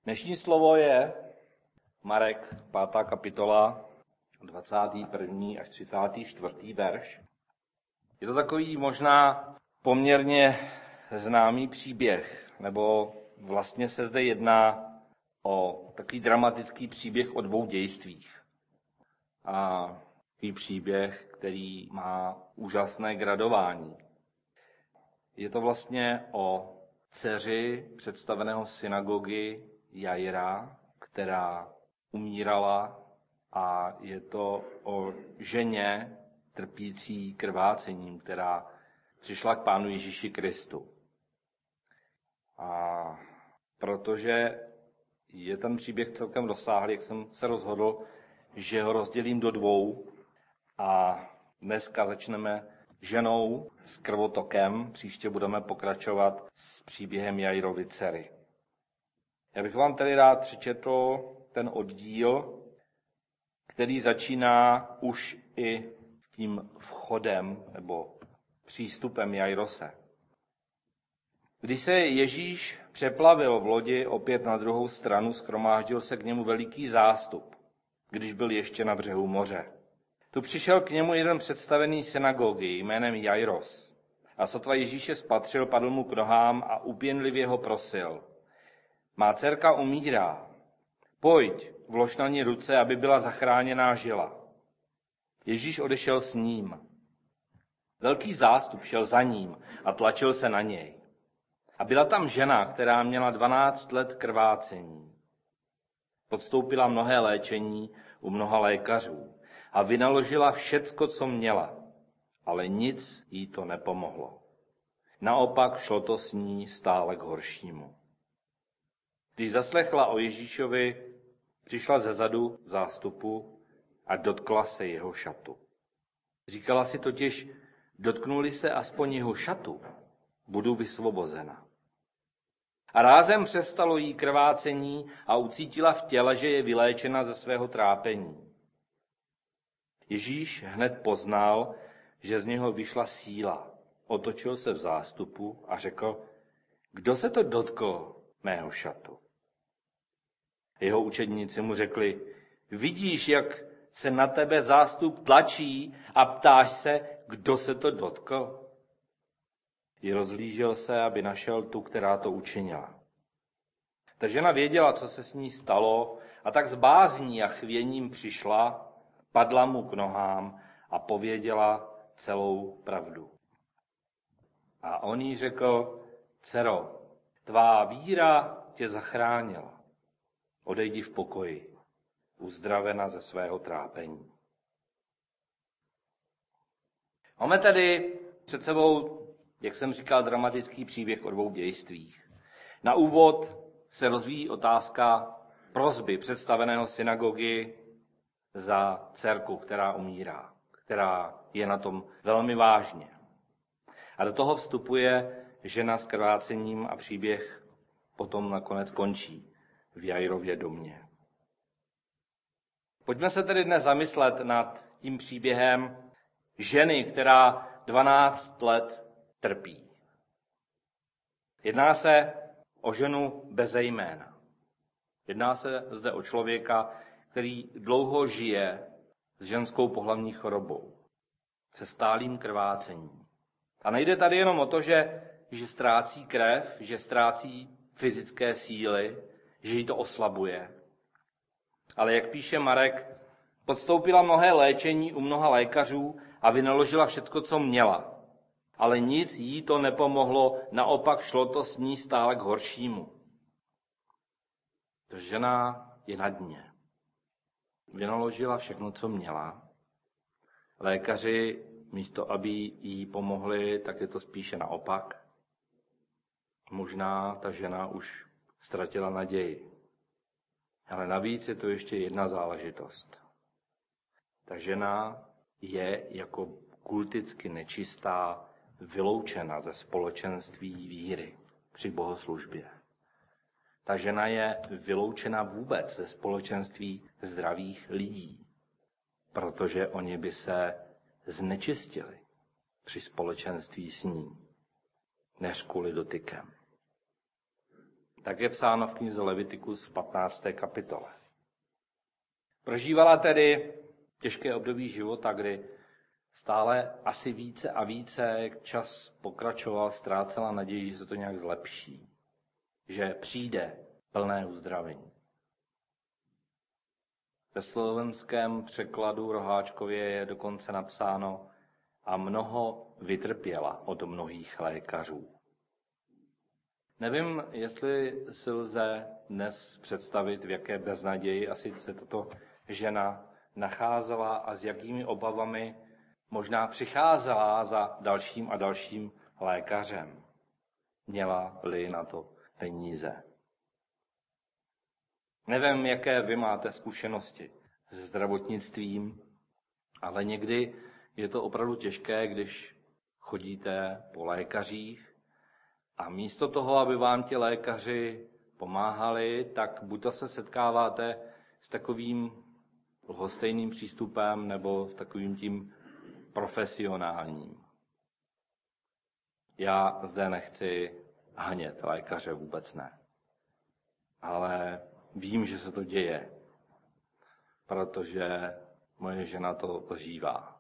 Dnešní slovo je Marek, 5. kapitola, 21. až 34. verš. Je to takový možná poměrně známý příběh, nebo vlastně se zde jedná o takový dramatický příběh o dvou dějstvích. A takový příběh, který má úžasné gradování. Je to vlastně o dceři představeného synagogy Jaira, která umírala, a je to o ženě trpící krvácením, která přišla k Pánu Ježíši Kristu. A protože je ten příběh celkem rozsáhlý, jak jsem se rozhodl, že ho rozdělím do dvou, a dneska začneme ženou s krvotokem, příště budeme pokračovat s příběhem Jairovy dcery. Já bych vám tedy rád přečetl ten oddíl, který začíná už i tím vchodem nebo přístupem Jairose. Když se Ježíš přeplavil v lodi opět na druhou stranu, shromáždil se k němu veliký zástup, když byl ještě na břehu moře. Tu přišel k němu jeden představený synagogy jménem Jairos a sotva Ježíše spatřil, padl mu k nohám a úpěnlivě ho prosil. Má dcerka umírá. Pojď, vlož na ní ruce, aby byla zachráněná žila. Ježíš odešel s ním. Velký zástup šel za ním a tlačil se na něj. A byla tam žena, která měla 12 let krvácení. Podstoupila mnohé léčení u mnoha lékařů a vynaložila všecko, co měla, ale nic jí to nepomohlo. Naopak šlo to s ní stále k horšímu. Když zaslechla o Ježíšovi, přišla zezadu zástupu a dotkla se jeho šatu. Říkala si totiž, dotknuli se aspoň jeho šatu, budu vysvobozena. A rázem přestalo jí krvácení a ucítila v těle, že je vyléčena ze svého trápení. Ježíš hned poznal, že z něho vyšla síla. Otočil se v zástupu a řekl, kdo se to dotkl mého šatu? Jeho učedníci mu řekli, vidíš, jak se na tebe zástup tlačí a ptáš se, kdo se to dotkl? I rozhlížel se, aby našel tu, která to učinila. Ta žena věděla, co se s ní stalo, a tak s bázní a chvěním přišla, padla mu k nohám a pověděla celou pravdu. A on jí řekl, dcero, tvá víra tě zachránila. Odejdi v pokoji, uzdravena ze svého trápení. Máme tady před sebou, jak jsem říkal, dramatický příběh o dvou dějstvích. Na úvod se rozvíjí otázka prosby představeného synagogy za dcerku, která umírá, která je na tom velmi vážně. A do toho vstupuje žena s krvácením a příběh potom nakonec končí v Jairově domě. Pojďme se tedy dnes zamyslet nad tím příběhem ženy, která 12 let trpí. Jedná se o ženu beze jména. Jedná se zde o člověka, který dlouho žije s ženskou pohlavní chorobou, se stálým krvácením. A nejde tady jenom o to, že ztrácí krev, že ztrácí fyzické síly, že jí to oslabuje. Ale jak píše Marek, podstoupila mnohé léčení u mnoha lékařů a vynaložila všecko, co měla. Ale nic jí to nepomohlo, naopak šlo to s ní stále k horšímu. Ta žena je na dně. Vynaložila všechno, co měla. Lékaři, místo aby jí pomohli, tak je to spíše naopak. Možná ta žena už ztratila naději. Ale navíc je to ještě jedna záležitost. Ta žena je jako kulticky nečistá vyloučena ze společenství víry při bohoslužbě. Ta žena je vyloučena vůbec ze společenství zdravých lidí, protože oni by se znečistili při společenství s ní, než kvůli dotykem. Tak je psáno v knize Levitikus v 15. kapitole. Prožívala tedy těžké období života, kdy stále asi více a více, jak čas pokračoval, ztrácela naději, že se to nějak zlepší, že přijde plné uzdravení. Ve slovenském překladu Roháčkově je dokonce napsáno a mnoho vytrpěla od mnohých lékařů. Nevím, jestli si lze dnes představit, v jaké beznaději asi se tato žena nacházela a s jakými obavami možná přicházela za dalším a dalším lékařem. Měla-li na to peníze. Nevím, jaké vy máte zkušenosti se zdravotnictvím, ale někdy je to opravdu těžké, když chodíte po lékařích a místo toho, aby vám ti lékaři pomáhali, tak buď to se setkáváte s takovým lhostejným přístupem nebo s takovým tím profesionálním. Já zde nechci hanět lékaře, vůbec ne. Ale vím, že se to děje, protože moje žena to zažívá.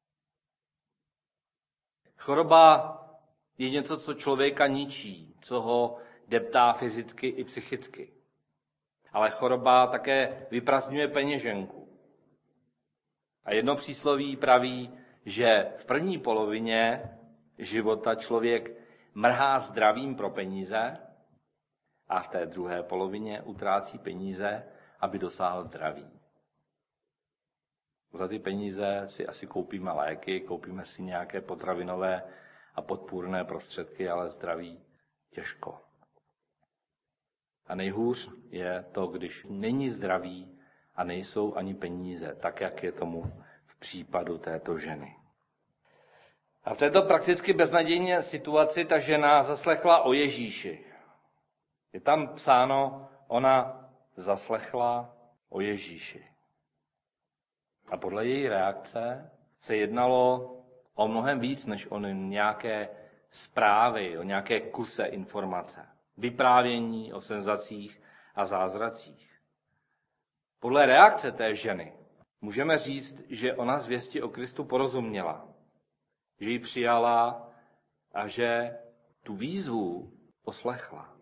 Choroba je něco, co člověka ničí, co ho deptá fyzicky i psychicky. Ale choroba také vyprazdňuje peněženku. A jedno přísloví praví, že v první polovině života člověk mrhá zdravím pro peníze a v té druhé polovině utrácí peníze, aby dosáhl zdraví. Za ty peníze si asi koupíme léky, koupíme si nějaké potravinové a podpůrné prostředky, ale zdraví těžko. A nejhůř je to, když není zdraví a nejsou ani peníze, tak jak je tomu v případu této ženy. A v této prakticky beznadějné situaci ta žena zaslechla o Ježíši. Je tam psáno, ona zaslechla o Ježíši. A podle její reakce se jednalo o mnohem víc, než o nějaké zprávy, o nějaké kuse informace. Vyprávění o senzacích a zázracích. Podle reakce té ženy můžeme říct, že ona zvěsti o Kristu porozuměla, že ji přijala a že tu výzvu poslechla.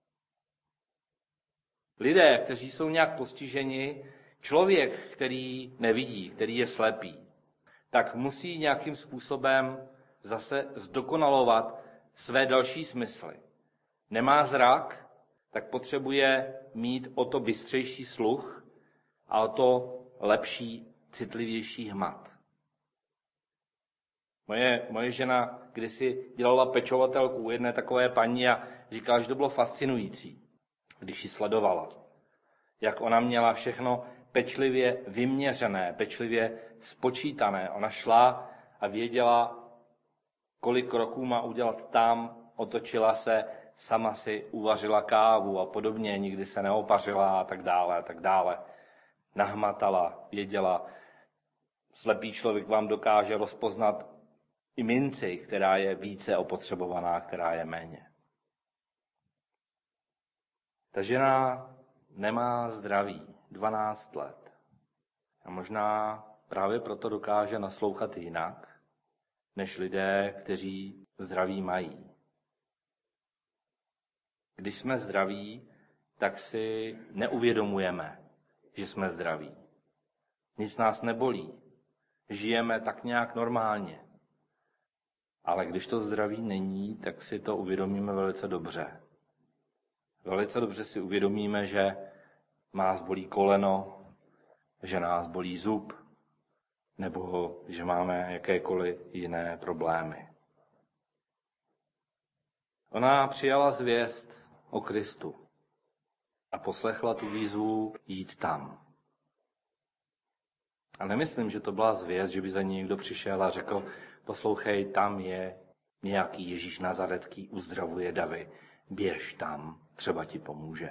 Lidé, kteří jsou nějak postiženi, člověk, který nevidí, který je slepý, tak musí nějakým způsobem zase zdokonalovat své další smysly. Nemá zrak, tak potřebuje mít o to bystřejší sluch a o to lepší, citlivější hmat. Moje žena kdysi dělala pečovatelku u jedné takové paní a říkala, že to bylo fascinující, když ji sledovala. Jak ona měla všechno pečlivě vyměřené, pečlivě spočítané. Ona šla a věděla, kolik kroků má udělat tam, otočila se, sama si uvařila kávu a podobně, nikdy se neopařila a tak dále. Nahmatala, věděla. Slepý člověk vám dokáže rozpoznat i minci, která je více opotřebovaná, která je méně. Ta žena nemá zdraví, 12 let. A možná právě proto dokáže naslouchat jinak, než lidé, kteří zdraví mají. Když jsme zdraví, tak si neuvědomujeme, že jsme zdraví. Nic nás nebolí. Žijeme tak nějak normálně. Ale když to zdraví není, tak si to uvědomíme velice dobře. Velice dobře si uvědomíme, že nás bolí koleno, že nás bolí zub, nebo že máme jakékoliv jiné problémy. Ona přijala zvěst o Kristu a poslechla tu výzvu jít tam. A nemyslím, že to byla zvěst, že by za ní někdo přišel a řekl, poslouchej, tam je nějaký Ježíš Nazaretský, uzdravuje davy, běž tam, třeba ti pomůže.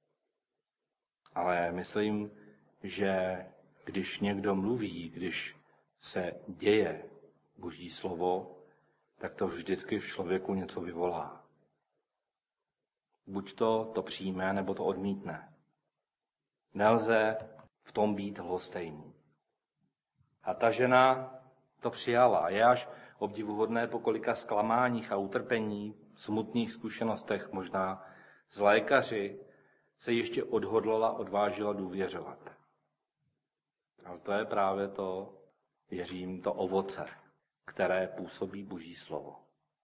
Ale myslím, že když někdo mluví, když se děje Boží slovo, tak to vždycky v člověku něco vyvolá. buď to přijme, nebo to odmítne. Nelze v tom být lhostejný. A ta žena to přijala. Je až obdivuhodné, po kolika zklamáních a utrpení, smutných zkušenostech, možná z lékaři, se ještě odvážila důvěřovat. Ale to je právě to, věřím, to ovoce, které působí Boží slovo.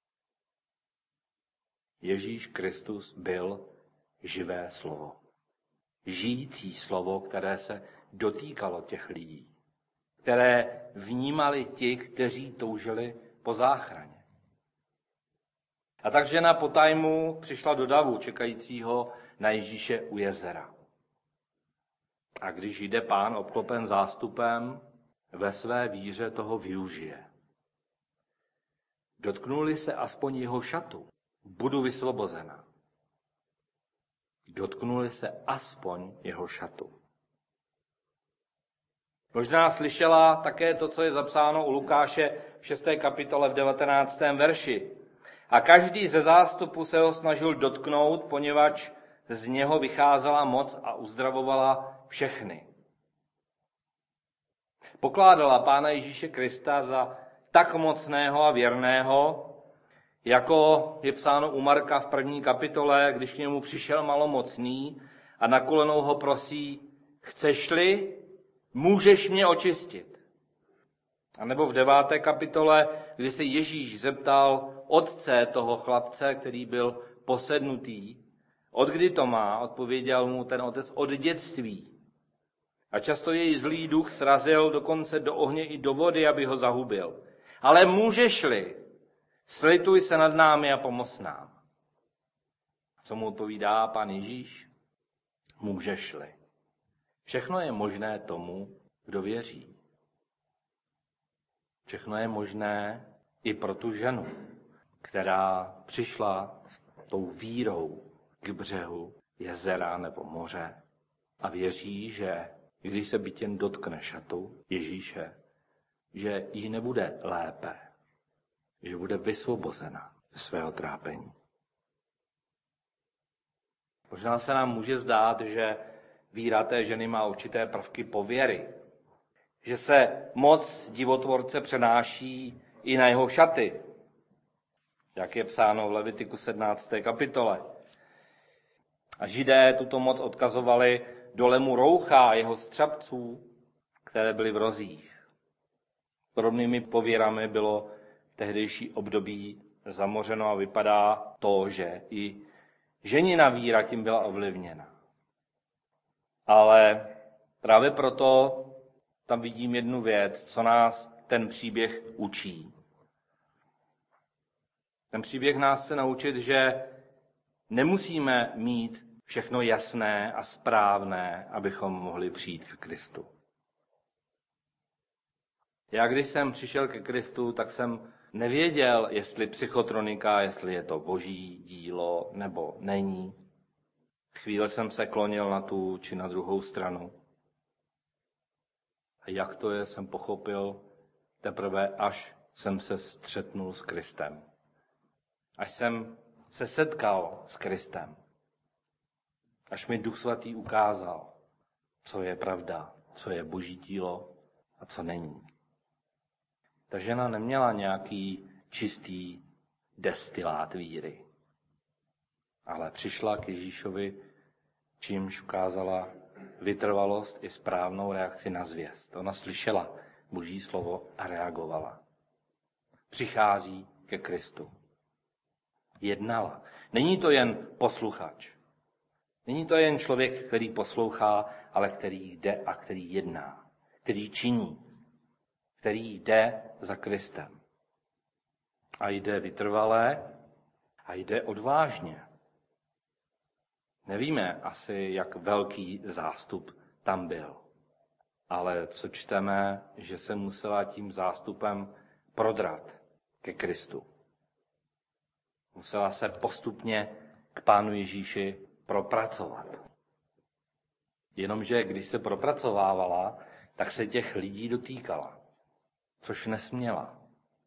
Ježíš Kristus byl živé slovo. Žijící slovo, které se dotýkalo těch lidí, které vnímali ti, kteří toužili po záchraně. A tak žena po tajmu přišla do davu čekajícího na Ježíše u jezera. A když jde Pán obklopen zástupem, ve své víře toho využije. Dotknuli se aspoň jeho šatu, budu vysvobozena. Dotknuli se aspoň jeho šatu. Možná slyšela také to, co je zapsáno u Lukáše v 6. kapitole v 19. verši. A každý ze zástupu se ho snažil dotknout, poněvadž z něho vycházela moc a uzdravovala všechny. Pokládala Pána Ježíše Krista za tak mocného a věrného, jako je psáno u Marka v 1. kapitole, když k němu přišel malomocný a na kolenou ho prosí, chceš-li, můžeš mě očistit. A nebo v 9. kapitole, kdy se Ježíš zeptal otce toho chlapce, který byl posednutý, od kdy to má, odpověděl mu ten otec od dětství. A často jej zlý duch srazil dokonce do ohně i do vody, aby ho zahubil. Ale můžeš-li, slituj se nad námi a pomoz nám. Co mu odpovídá Pán Ježíš? Můžeš-li. Všechno je možné tomu, kdo věří. Všechno je možné i pro tu ženu, která přišla s tou vírou k břehu jezera nebo moře a věří, že když se byť jen dotkne šatu Ježíše, že jí nebude lépe, že bude vysvobozena ze svého trápení. Možná se nám může zdát, že víra té ženy má určité prvky pověry, že se moc divotvorce přenáší i na jeho šaty, jak je psáno v Levitiku 17. kapitole. A Židé tuto moc odkazovali dolemu roucha a jeho střapců, které byly v rozích. Podobnými pověrami bylo tehdejší období zamořeno a vypadá to, že i ženina víra tím byla ovlivněna. Ale právě proto tam vidím jednu věc, co nás ten příběh učí. Ten příběh nás chce naučit, že nemusíme mít všechno jasné a správné, abychom mohli přijít ke Kristu. Já když jsem přišel ke Kristu, tak jsem nevěděl, jestli psychotronika, jestli je to boží dílo nebo není. Chvíli jsem se klonil na tu či na druhou stranu. A jak to je, jsem pochopil teprve, až jsem se střetnul s Kristem. Až jsem se setkal s Kristem. Až mi Duch Svatý ukázal, co je pravda, co je boží dílo a co není. Ta žena neměla nějaký čistý destilát víry, ale přišla k Ježíšovi, čímž ukázala vytrvalost i správnou reakci na zvěst. Ona slyšela boží slovo a reagovala. Přichází ke Kristu. Jednala. Není to jen posluchač. Není to jen člověk, který poslouchá, ale který jde a který jedná. Který činí. Který jde za Kristem. A jde vytrvalé a jde odvážně. Nevíme asi, jak velký zástup tam byl. Ale co čteme, že se musela tím zástupem prodrat ke Kristu. Musela se postupně k Pánu Ježíši propracovat. Jenomže když se propracovávala, tak se těch lidí dotýkala. Což nesměla.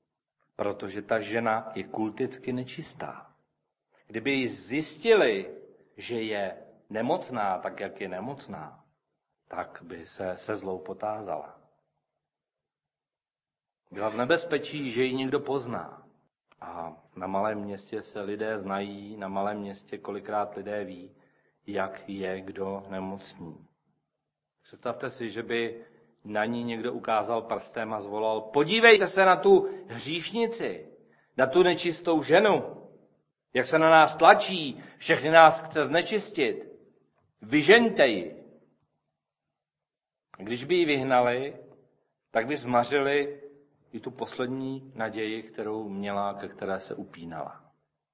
Protože ta žena je kulticky nečistá. Kdyby ji zjistili, že je nemocná tak, jak je nemocná, tak by se zlou potázala. Byla v nebezpečí, že ji někdo pozná. A na malém městě se lidé znají, na malém městě kolikrát lidé ví, jak je kdo nemocný. Představte si, že by na ní někdo ukázal prstem a zvolal: podívejte se na tu hříšnici, na tu nečistou ženu, jak se na nás tlačí, všechny nás chce znečistit. Vyžeňte ji. Když by ji vyhnali, tak by zmařili i tu poslední naději, kterou měla, ke které se upínala.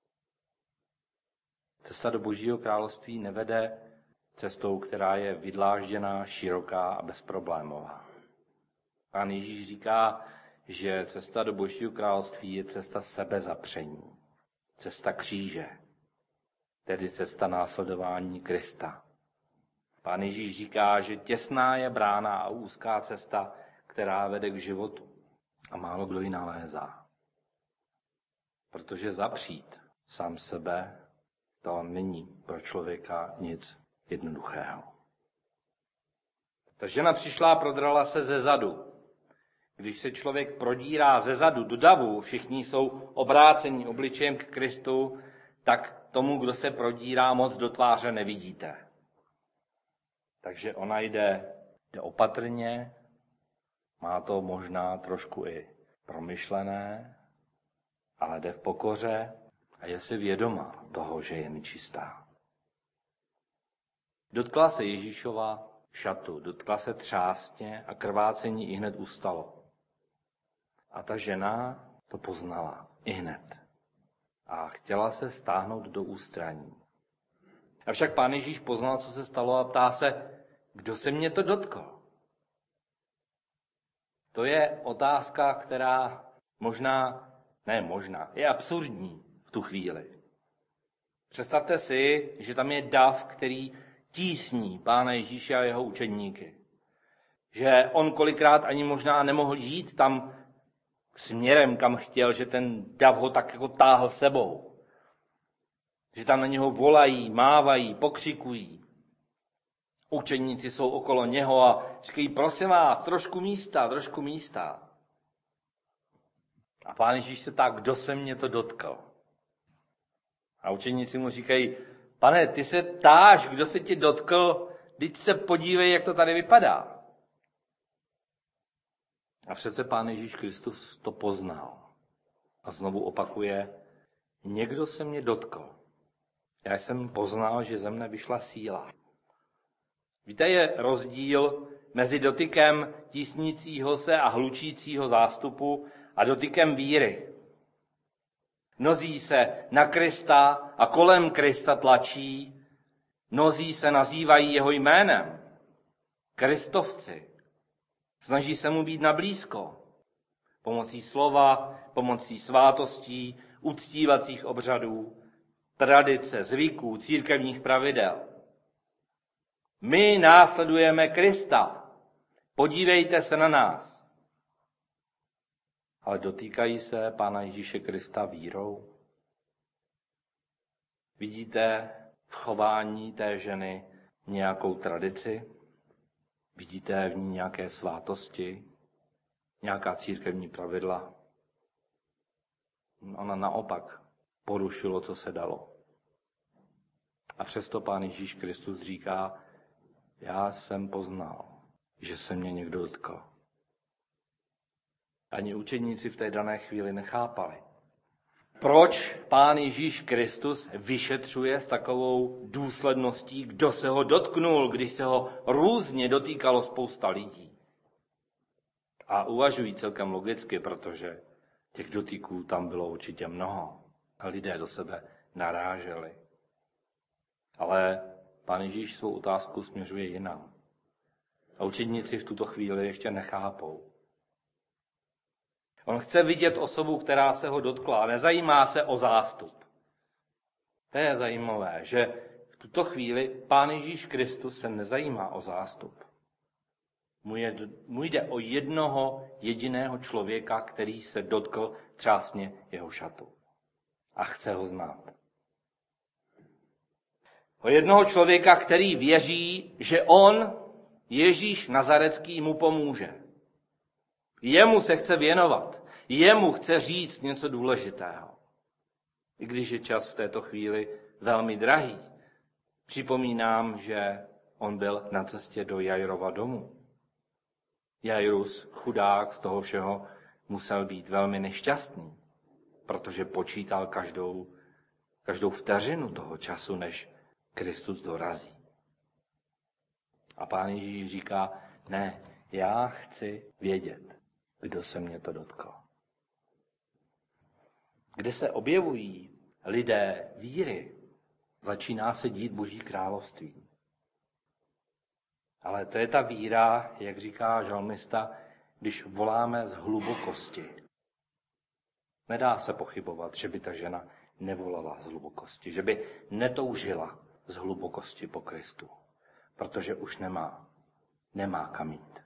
Cesta do Božího království nevede cestou, která je vydlážděná, široká a bezproblémová. Pán Ježíš říká, že cesta do Božího království je cesta sebezapření, cesta kříže, tedy cesta následování Krista. Pán Ježíš říká, že těsná je brána a úzká cesta, která vede k životu. A málo kdo ji nalézá. Protože zapřít sám sebe, to není pro člověka nic jednoduchého. Ta žena přišla a prodrala se zezadu. Když se člověk prodírá zezadu do davu, všichni jsou obráceni obličejem k Kristu, tak tomu, kdo se prodírá, moc do tváře nevidíte. Takže ona jde opatrně, má to možná trošku i promyšlené, ale jde v pokoře a je si vědoma toho, že je nečistá. Dotkla se Ježíšova šatu, dotkla se třásně a krvácení ihned ustalo. A ta žena to poznala ihned a chtěla se stáhnout do ústraní. Avšak Pán Ježíš poznal, co se stalo a ptá se, kdo se mě to dotkl? To je otázka, která je absurdní v tu chvíli. Představte si, že tam je dav, který tísní Pána Ježíše a jeho učedníky. Že on kolikrát ani možná nemohl jít tam směrem, kam chtěl, že ten dav ho tak jako táhl sebou. Že tam na něho volají, mávají, pokřikují. Učeníci jsou okolo něho a říkají, prosím vás, trošku místa. A Pán Ježíš se tak, kdo se mě to dotkl? A učeníci mu říkají, pane, ty se ptáš, kdo se tě dotkl, teď se podívej, jak to tady vypadá. A přece Pán Ježíš Kristus to poznal. A znovu opakuje, někdo se mě dotkl. Já jsem poznal, že ze mne vyšla síla. Víte, je rozdíl mezi dotykem tísnícího se a hlučícího zástupu a dotykem víry. Mnozí se na Krista a kolem Krista tlačí, mnozí se nazývají jeho jménem, kristovci. Snaží se mu být nablízko, pomocí slova, pomocí svátostí, uctívacích obřadů, tradice, zvyků, církevních pravidel. My následujeme Krista. Podívejte se na nás. Ale dotýkají se Pána Ježíše Krista vírou? Vidíte v chování té ženy nějakou tradici? Vidíte v ní nějaké svátosti? Nějaká církevní pravidla? Ona naopak porušilo, co se dalo. A přesto Pán Ježíš Kristus říká, já jsem poznal, že se mě někdo dotkl. Ani učeníci v té dané chvíli nechápali. Proč Pán Ježíš Kristus vyšetřuje s takovou důsledností, kdo se ho dotknul, když se ho různě dotýkalo spousta lidí? A uvažují celkem logicky, protože těch dotyků tam bylo určitě mnoho. A lidé do sebe naráželi. Ale Pán Ježíš svou otázku směřuje jinam. A učedníci v tuto chvíli ještě nechápou. On chce vidět osobu, která se ho dotkla a nezajímá se o zástup. To je zajímavé, že v tuto chvíli Pán Ježíš Kristus se nezajímá o zástup. Mu jde o jednoho jediného člověka, který se dotkl třásně jeho šatu. A chce ho znát. O jednoho člověka, který věří, že on, Ježíš Nazarecký, mu pomůže. Jemu se chce věnovat. Jemu chce říct něco důležitého. I když je čas v této chvíli velmi drahý. Připomínám, že on byl na cestě do Jairova domu. Jairus, chudák, z toho všeho musel být velmi nešťastný, protože počítal každou vteřinu toho času, než Kristus dorazí. A Pán Ježíš říká, ne, já chci vědět, kdo se mě to dotkl. Kde se objevují lidé víry, začíná se dít Boží království. Ale to je ta víra, jak říká žalmista, když voláme z hlubokosti. Nedá se pochybovat, že by ta žena nevolala z hlubokosti, že by netoužila z hlubokosti po Kristu, protože už nemá kam jít.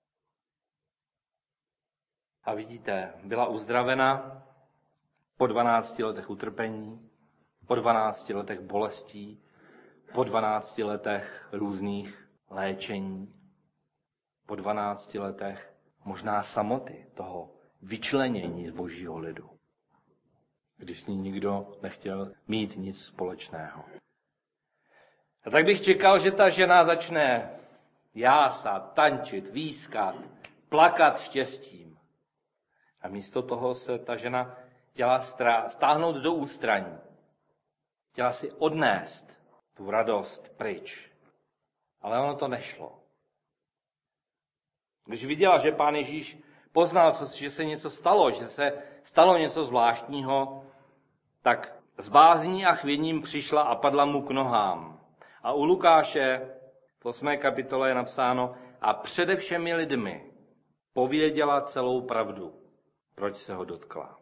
A vidíte, byla uzdravena po 12 letech utrpení, po 12 letech bolestí, po 12 letech různých léčení, po 12 letech možná samoty, toho vyčlenění z Božího lidu, když s ní nikdo nechtěl mít nic společného. A tak bych čekal, že ta žena začne jásat, tančit, výskat, plakat štěstím. A místo toho se ta žena chtěla stáhnout do ústraní. Chtěla si odnést tu radost pryč. Ale ono to nešlo. Když viděla, že Pán Ježíš poznal, že se něco stalo, že se stalo něco zvláštního, tak s bázní a chvěním přišla a padla mu k nohám. A u Lukáše v 8. kapitole je napsáno, a přede všemi lidmi pověděla celou pravdu, proč se ho dotkla.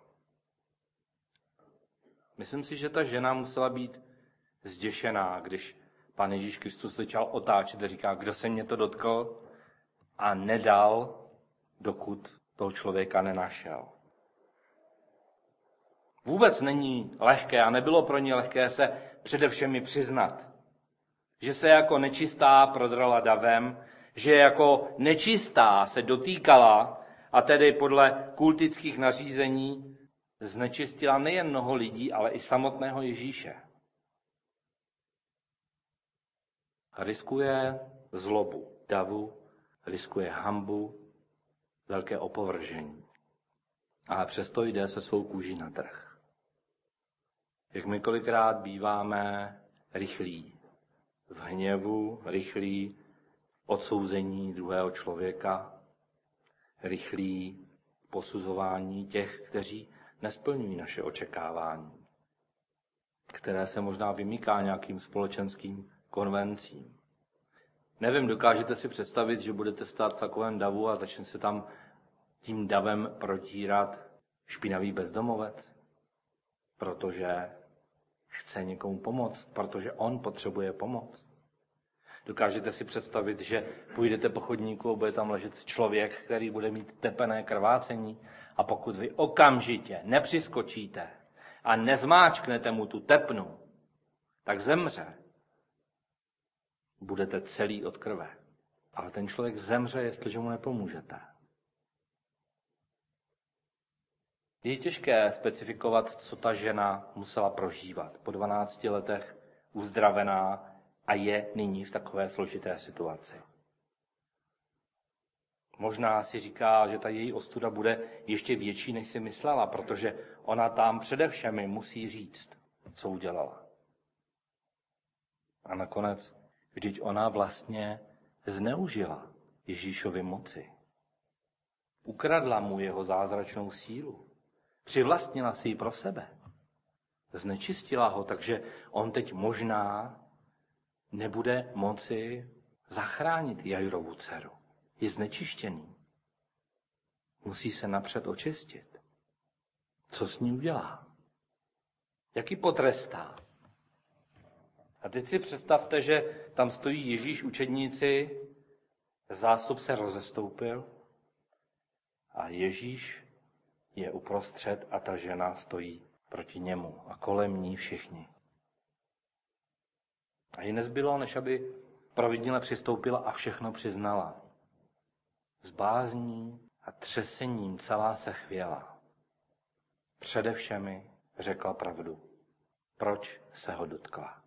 Myslím si, že ta žena musela být zděšená, když Pán Ježíš Kristus začal otáčet a říká, kdo se mě to dotkl, a nedal, dokud toho člověka nenašel. Vůbec není lehké a nebylo pro ně lehké se především přiznat, že se jako nečistá prodrala davem, že jako nečistá se dotýkala a tedy podle kultických nařízení znečistila nejen mnoho lidí, ale i samotného Ježíše. Riskuje zlobu davu, riskuje hanbu, velké opovržení. Ale přesto jde se svou kůží na trh. Jak my kolikrát býváme rychlí v hněvu, rychlí odsouzení druhého člověka, rychlí posuzování těch, kteří nesplňují naše očekávání, které se možná vymyká nějakým společenským konvencím. Nevím, dokážete si představit, že budete stát v takovém davu a začne se tam tím davem protírat špinavý bezdomovec, protože chce někomu pomoct, protože on potřebuje pomoc. Dokážete si představit, že půjdete po chodníku a bude tam ležet člověk, který bude mít tepené krvácení, a pokud vy okamžitě nepřiskočíte a nezmáčknete mu tu tepnu, tak zemře. Budete celý od krve. Ale ten člověk zemře, jestliže mu nepomůžete. Je těžké specifikovat, co ta žena musela prožívat. Po 12 letech uzdravená a je nyní v takové složité situaci. Možná si říká, že ta její ostuda bude ještě větší, než si myslela, protože ona tam především musí říct, co udělala. A nakonec, vždyť ona vlastně zneužila Ježíšovy moci. Ukradla mu jeho zázračnou sílu. Přivlastnila si ji pro sebe. Znečistila ho, takže on teď možná nebude moci zachránit Jairovu dceru. Je znečištěný. Musí se napřed očistit. Co s ní udělá? Jak ji potrestá? A teď si představte, že tam stojí Ježíš, učedníci, zástup se rozestoupil a Ježíš je uprostřed a ta žena stojí proti němu a kolem ní všichni. A jí nezbylo, než aby providnile přistoupila a všechno přiznala. S bázní a třesením celá se chvěla. Přede všemi řekla pravdu. Proč se ho dotkla?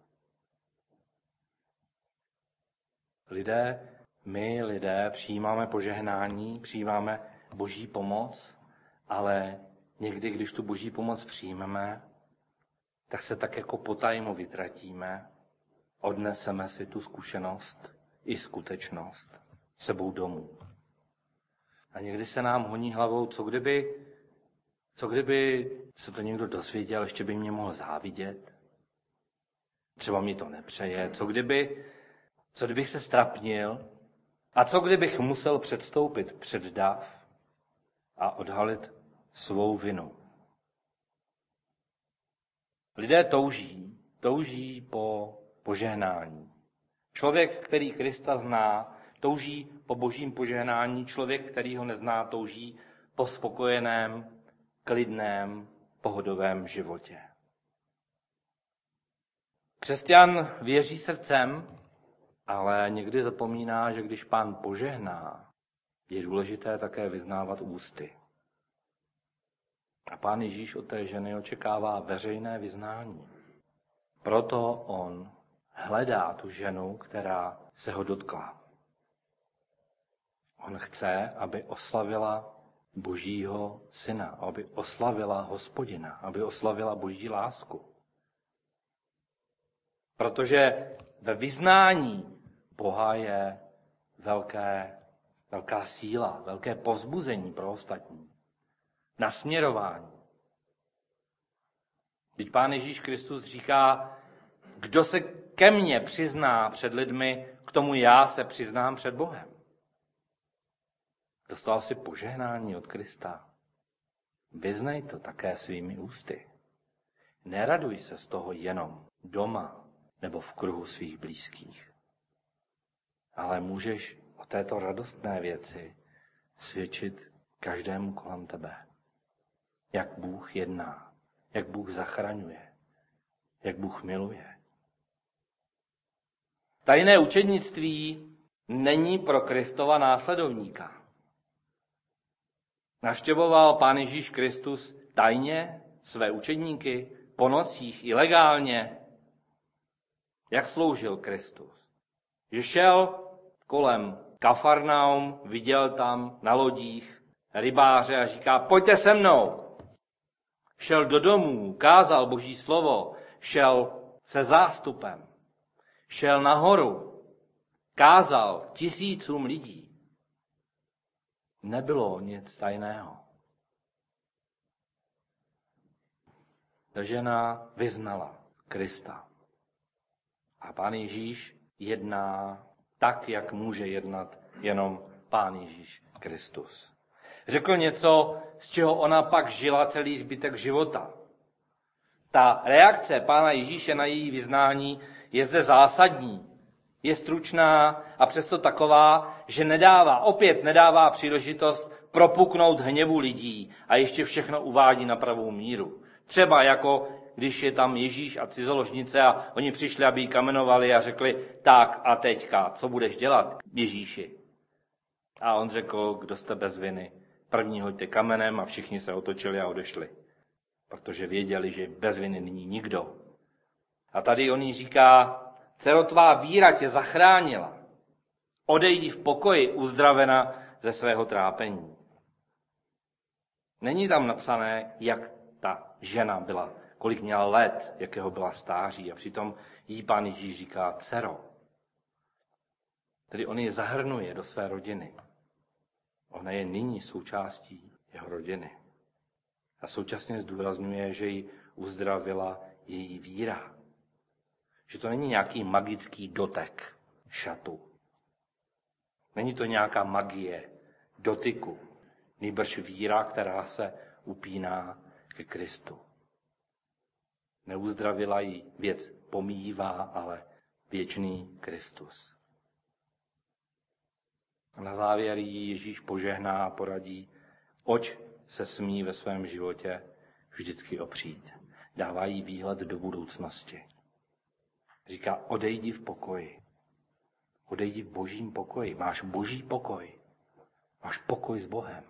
My lidé přijímáme požehnání, přijímáme boží pomoc, ale někdy, když tu boží pomoc přijmeme, tak se tak jako potajmo vytratíme, odneseme si tu zkušenost i skutečnost sebou domů. A někdy se nám honí hlavou, co kdyby se to někdo dozvěděl, ještě by mě mohl závidět. Třeba mi to nepřeje. Co kdybych se strapnil a co kdybych musel předstoupit před dav a odhalit svou vinu. Lidé touží po požehnání. Člověk, který Krista zná, touží po božím požehnání. Člověk, který ho nezná, touží po spokojeném, klidném, pohodovém životě. Křesťan věří srdcem, ale někdy zapomíná, že když Pán požehná, je důležité také vyznávat ústy. A Pán Ježíš od té ženy očekává veřejné vyznání. Proto on hledá tu ženu, která se ho dotkla. On chce, aby oslavila Božího syna, aby oslavila Hospodina, aby oslavila Boží lásku. Protože ve vyznání Boha je velká síla, velké povzbuzení pro ostatní. Nasměrování. Vždyť Pán Ježíš Kristus říká, kdo se ke mně přizná před lidmi, k tomu já se přiznám před Bohem. Dostal si požehnání od Krista. Vyznej to také svými ústy. Neraduj se z toho jenom doma nebo v kruhu svých blízkých. Ale můžeš o této radostné věci svědčit každému kolem tebe. Jak Bůh jedná, jak Bůh zachraňuje, jak Bůh miluje. Tajné učednictví není pro Kristova následovníka. Navštěvoval Pán Ježíš Kristus tajně své učedníky po nocích ilegálně. Jak sloužil Kristus? Že šel kolem Kafarnaum, viděl tam na lodích rybáře a říká, pojďte se mnou. Šel do domů, kázal Boží slovo, šel se zástupem, šel nahoru, kázal tisícům lidí. Nebylo nic tajného. Ta žena vyznala Krista. A Pán Ježíš jedná tak, jak může jednat jenom Pán Ježíš Kristus. Řekl něco, z čeho ona pak žila celý zbytek života. Ta reakce Pána Ježíše na její vyznání je zde zásadní. Je stručná a přesto taková, že opět nedává příležitost propuknout hněvu lidí a ještě všechno uvádí na pravou míru. Třeba jako když je tam Ježíš a cizoložnice a oni přišli, aby ji kamenovali a řekli, tak a teďka, co budeš dělat, Ježíši? A on řekl, kdo jste bez viny, první hoďte kamenem a všichni se otočili a odešli. Protože věděli, že bez viny není nikdo. A tady on jí říká, dcero, tvá víra tě zachránila. Odejdi v pokoji, uzdravena ze svého trápení. Není tam napsané, jak ta žena byla, kolik měla let, jakého byla stáří. A přitom jí Pán Ježíš říká, dcero. Tedy on ji zahrnuje do své rodiny. Ona je nyní součástí jeho rodiny. A současně zdůrazňuje, že ji uzdravila její víra. Že to není nějaký magický dotek šatu. Není to nějaká magie dotyku. Nýbrž víra, která se upíná ke Kristu. Neuzdravila ji věc pomíjivá, ale věčný Kristus. A na závěr jí Ježíš požehná a poradí, oč se smí ve svém životě vždycky opřít. Dává jí výhled do budoucnosti. Říká, odejdi v pokoji. Odejdi v božím pokoji. Máš boží pokoj. Máš pokoj s Bohem.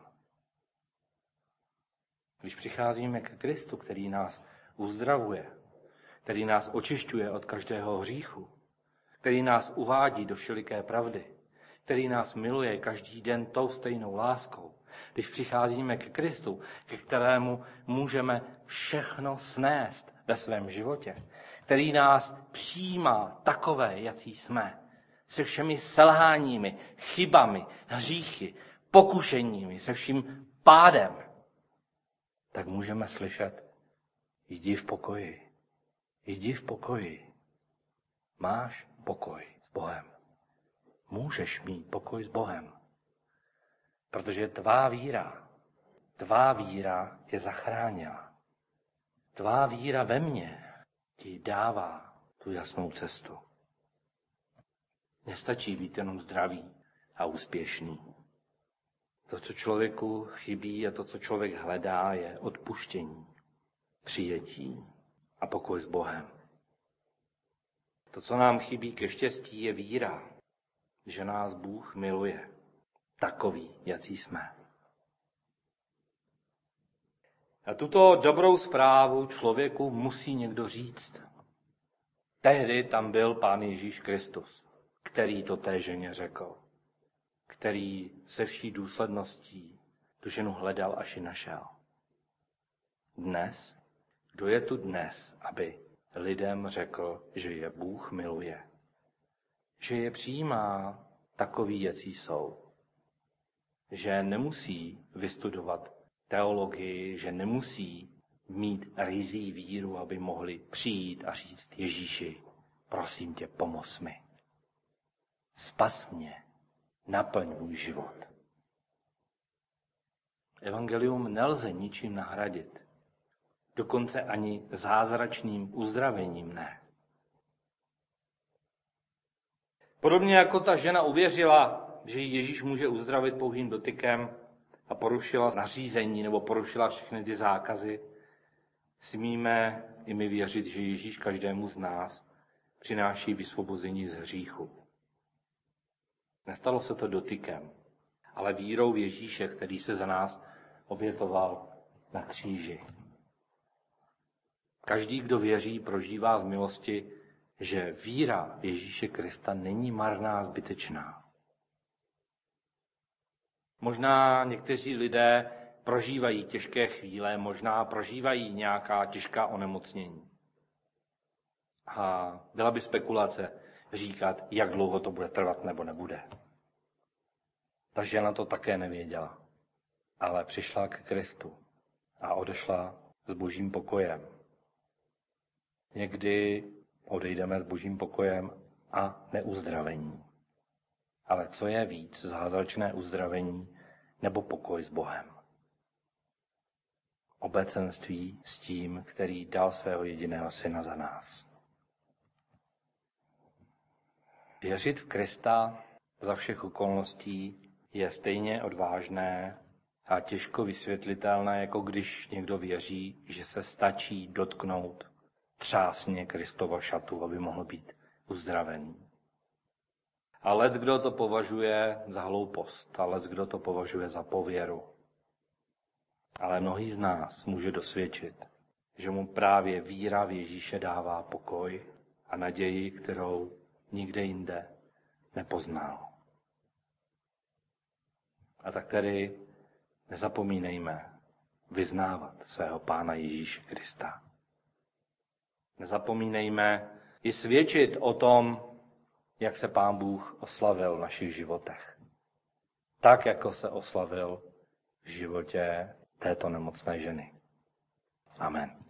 Když přicházíme ke Kristu, který nás uzdravuje, který nás očišťuje od každého hříchu, který nás uvádí do všeliké pravdy, který nás miluje každý den tou stejnou láskou, když přicházíme ke Kristu, ke kterému můžeme všechno snést ve svém životě, který nás přijímá takové, jací jsme, se všemi selháními, chybami, hříchy, pokušeními, se vším pádem, tak můžeme slyšet, jdi v pokoji, jdi v pokoji. Máš pokoj s Bohem. Můžeš mít pokoj s Bohem, protože tvá víra tě zachránila. Tvá víra ve mně ti dává tu jasnou cestu. Nestačí být jenom zdravý a úspěšný. To, co člověku chybí a to, co člověk hledá, je odpuštění, přijetí a pokoj s Bohem. To, co nám chybí ke štěstí, je víra, že nás Bůh miluje, takový, jací jsme. A tuto dobrou zprávu člověku musí někdo říct. Tehdy tam byl Pán Ježíš Kristus, který to té ženě řekl, který se vší důsledností tu ženu hledal, až ji našel. Dnes, kdo je tu dnes, aby lidem řekl, že je Bůh miluje, že je přijímá takový, jací jsou, že nemusí vystudovat teologii, že nemusí mít ryzí víru, aby mohli přijít a říct Ježíši, prosím tě, pomoz mi. Spas mě, naplň můj život. Evangelium nelze ničím nahradit, dokonce ani zázračným uzdravením ne. Podobně jako ta žena uvěřila, že ji Ježíš může uzdravit pouhým dotykem a porušila nařízení nebo porušila všechny ty zákazy, smíme i my věřit, že Ježíš každému z nás přináší vysvobození z hříchu. Nestalo se to dotykem, ale vírou v Ježíše, který se za nás obětoval na kříži. Každý, kdo věří, prožívá z milosti, že víra v Ježíše Krista není marná, zbytečná. Možná někteří lidé prožívají těžké chvíle, možná prožívají nějaká těžká onemocnění. A byla by spekulace říkat, jak dlouho to bude trvat nebo nebude. Ta žena to také nevěděla, ale přišla k Kristu a odešla s božím pokojem. Někdy odejdeme s božím pokojem a neuzdravení. Ale co je víc, zázračné uzdravení nebo pokoj s Bohem? Obecenství s tím, který dal svého jediného syna za nás. Věřit v Krista za všech okolností je stejně odvážné a těžko vysvětlitelné, jako když někdo věří, že se stačí dotknout třásně Kristova šatu, aby mohl být uzdravený. A leckdo to považuje za hloupost, a leckdo to považuje za pověru. Ale mnohý z nás může dosvědčit, že mu právě víra v Ježíše dává pokoj a naději, kterou nikde jinde nepoznal. A tak tedy nezapomínejme vyznávat svého Pána Ježíše Krista. Nezapomínejme i svědčit o tom, jak se Pán Bůh oslavil v našich životech. Tak, jako se oslavil v životě této nemocné ženy. Amen.